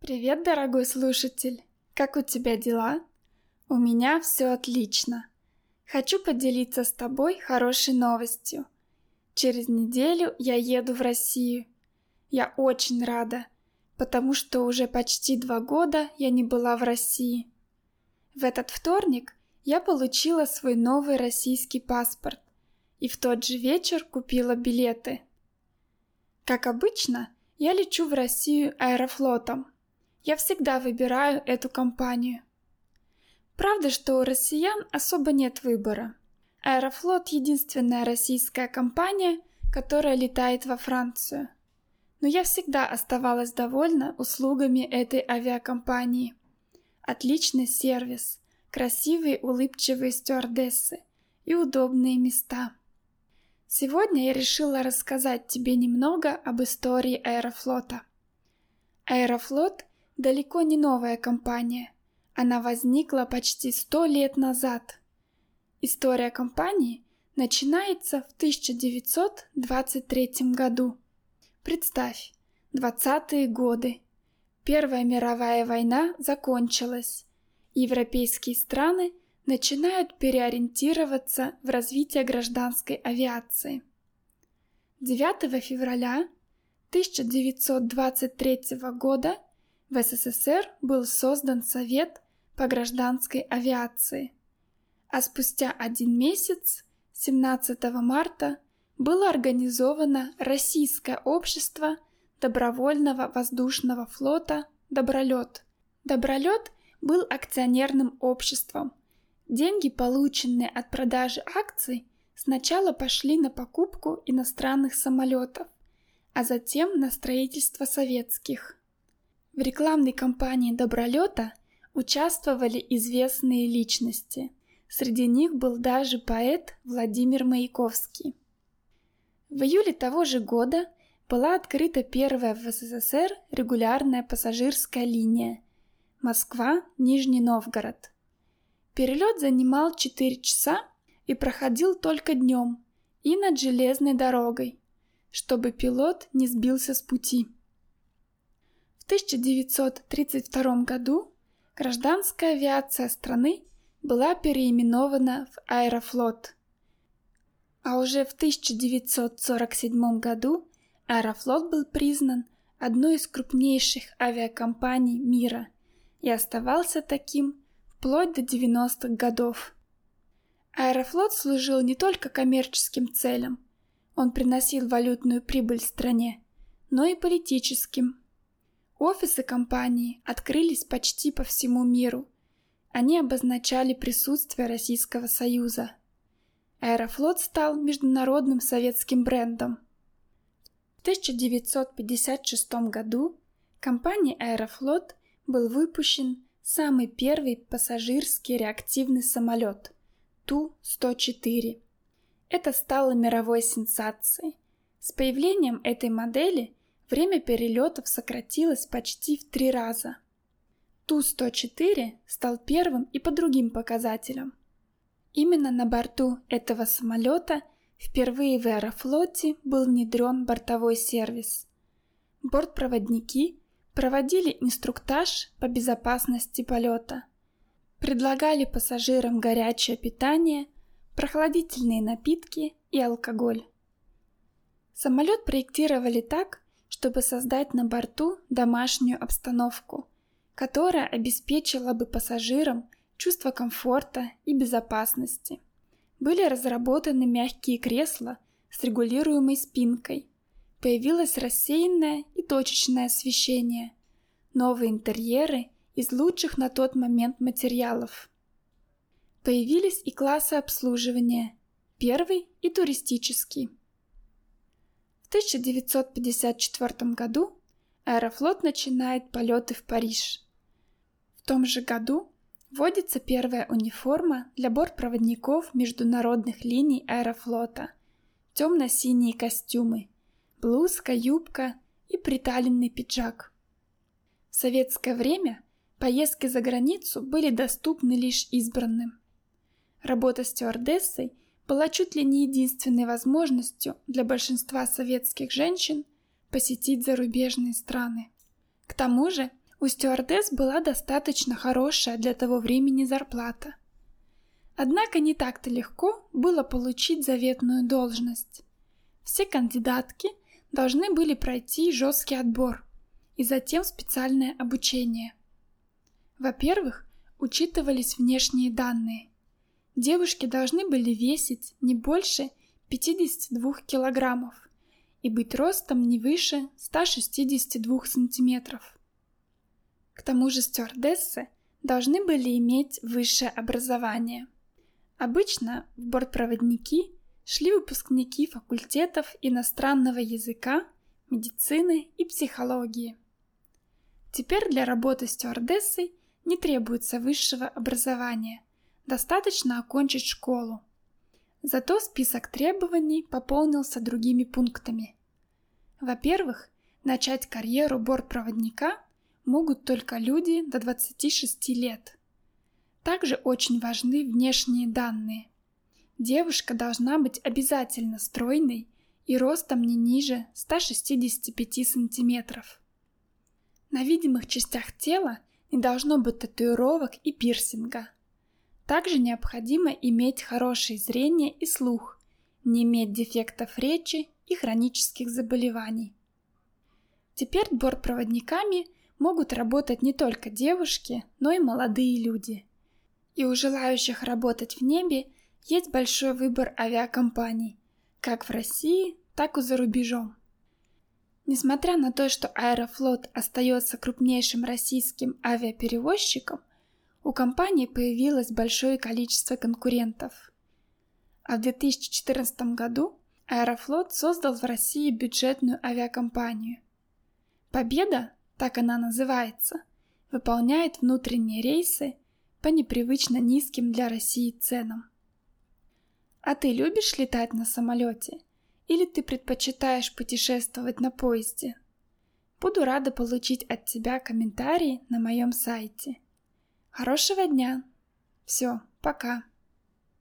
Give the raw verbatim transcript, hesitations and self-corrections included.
Привет, дорогой слушатель! Как у тебя дела? У меня все отлично. Хочу поделиться с тобой хорошей новостью. Через неделю я еду в Россию. Я очень рада, потому что уже почти два года я не была в России. В этот вторник я получила свой новый российский паспорт и в тот же вечер купила билеты. Как обычно, я лечу в Россию Аэрофлотом. Я всегда выбираю эту компанию. Правда, что у россиян особо нет выбора. Аэрофлот — единственная российская компания, которая летает во Францию. Но я всегда оставалась довольна услугами этой авиакомпании. Отличный сервис, красивые улыбчивые стюардессы и удобные места. Сегодня я решила рассказать тебе немного об истории Аэрофлота. Аэрофлот далеко не новая компания. Она возникла почти сто лет назад. История компании начинается в тысяча девятьсот двадцать третьем году. Представь, двадцатые годы. Первая мировая война закончилась. Европейские страны начинают переориентироваться в развитие гражданской авиации. девятого февраля тысяча девятьсот двадцать третьего года в СССР был создан Совет по гражданской авиации, а спустя один месяц, семнадцатого марта, было организовано Российское общество добровольного воздушного флота «Добролет». «Добролет» был акционерным обществом. Деньги, полученные от продажи акций, сначала пошли на покупку иностранных самолетов, а затем на строительство советских. В рекламной кампании «Добролета» участвовали известные личности. Среди них был даже поэт Владимир Маяковский. В июле того же года была открыта первая в СССР регулярная пассажирская линия Москва-Нижний Новгород. Перелет занимал четыре часа и проходил только днем и над железной дорогой, чтобы пилот не сбился с пути. В тысяча девятьсот тридцать втором году гражданская авиация страны была переименована в Аэрофлот. А уже в тысяча девятьсот сорок седьмом году Аэрофлот был признан одной из крупнейших авиакомпаний мира и оставался таким вплоть до девяностых годов. Аэрофлот служил не только коммерческим целям, он приносил валютную прибыль стране, но и политическим. Офисы компании открылись почти по всему миру. Они обозначали присутствие Российского Союза. Аэрофлот стал международным советским брендом. В тысяча девятьсот пятьдесят шестом году компанией Аэрофлот был выпущен самый первый пассажирский реактивный самолет Ту сто четыре. Это стало мировой сенсацией. С появлением этой модели время перелетов сократилось почти в три раза. Ту сто четыре стал первым и по другим показателям. Именно на борту этого самолета впервые в Аэрофлоте был внедрен бортовой сервис. Бортпроводники проводили инструктаж по безопасности полета, предлагали пассажирам горячее питание, прохладительные напитки и алкоголь. Самолет проектировали так, чтобы создать на борту домашнюю обстановку, которая обеспечила бы пассажирам чувство комфорта и безопасности. Были разработаны мягкие кресла с регулируемой спинкой. Появилось рассеянное и точечное освещение, новые интерьеры из лучших на тот момент материалов. Появились и классы обслуживания, первый и туристический. В тысяча девятьсот пятьдесят четвёртом году Аэрофлот начинает полеты в Париж. В том же году вводится первая униформа для бортпроводников международных линий Аэрофлота, темно-синие костюмы, блузка, юбка и приталенный пиджак. В советское время поездки за границу были доступны лишь избранным. Работа стюардессой была чуть ли не единственной возможностью для большинства советских женщин посетить зарубежные страны. К тому же У стюардесс была достаточно хорошая для того времени зарплата. Однако не так-то легко было получить заветную должность. Все кандидатки должны были пройти жесткий отбор и затем специальное обучение. Во-первых, учитывались внешние данные. Девушки должны были весить не больше пятьдесят два килограммов и быть ростом не выше ста шестидесяти двух сантиметров. К тому же стюардессы должны были иметь высшее образование. Обычно в бортпроводники шли выпускники факультетов иностранного языка, медицины и психологии. Теперь для работы стюардессой не требуется высшего образования, достаточно окончить школу. Зато список требований пополнился другими пунктами. Во-первых, начать карьеру бортпроводника могут только люди до двадцати шести лет. Также очень важны внешние данные. Девушка должна быть обязательно стройной и ростом не ниже ста шестидесяти пяти сантиметров. На видимых частях тела не должно быть татуировок и пирсинга. Также необходимо иметь хорошее зрение и слух, не иметь дефектов речи и хронических заболеваний. Теперь бортпроводниками могут работать не только девушки, но и молодые люди. И у желающих работать в небе есть большой выбор авиакомпаний, как в России, так и за рубежом. Несмотря на то, что Аэрофлот остается крупнейшим российским авиаперевозчиком, у компании появилось большое количество конкурентов. А в две тысячи четырнадцатом году Аэрофлот создал в России бюджетную авиакомпанию. Победа, так она называется, выполняет внутренние рейсы по непривычно низким для России ценам. А ты любишь летать на самолете? Или ты предпочитаешь путешествовать на поезде? Буду рада получить от тебя комментарии на моем сайте. Хорошего дня! Все, пока!